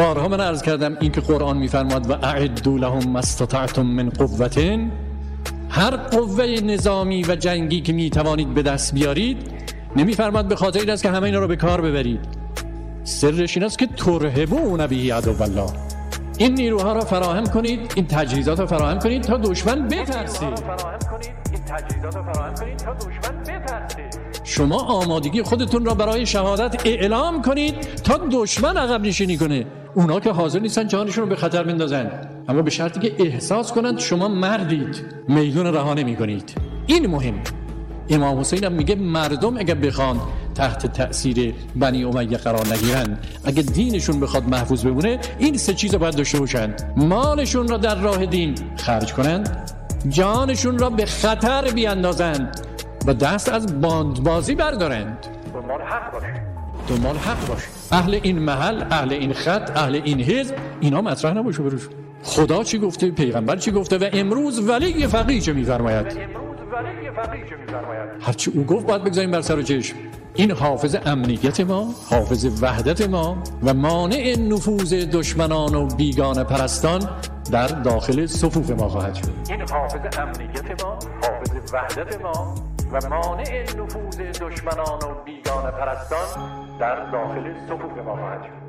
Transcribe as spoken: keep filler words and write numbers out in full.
بارها من عرض کردم این که قرآن میفرماد و اعدوا لهم ما استطعتم من قوة، هر قوه نظامی و جنگی که میتوانید به دست بیارید، نمیفرماد به خاطر این است که همه اینا رو به کار ببرید. سرش این است که ترهبون به عدو الله، این نیروها را فراهم کنید، این تجهیزات را فراهم کنید تا دشمن بترسه. شما آمادگی خودتون را برای شهادت اعلام کنید تا دشمن عقب نشینی کنه. اونا که حاضر نیستن جانشون رو به خطر بندازن، اما به شرطی که احساس کنند شما مردید، میدون رها نمی‌کنید. این مهم. امام حسین هم میگه مردم اگه بخوان تحت تأثیر بنی امیه قرار نگیرن، اگه دینشون بخواد محفوظ بمونه، این سه چیز باید داشته باشن: مالشون را در راه دین خرج کنند، جانشون را به خطر بیاندازند و دست از باندبازی بردارند. دنبال حق باشه، دنبال حق باشه. اهل این محل، اهل این خط، اهل این حزب، اینا مطرح نباشه بروش. خدا چی گفته، پیغمبر چی گفته و امروز ولی فقیه چه میفرماید. هرچی او گفت باید بگذاریم بر سر و چشم. این حافظ امنیت ما، حافظ وحدت ما و مانع نفوذ دشمنان و بیگانه پرستان در داخل صفوف ما خواهد شد. این حافظ امنیت ما، حافظ وحدت ما و مانع نفوذ دشمنان و بیگانه پرستان در داخل صفوف ما خواهد شد.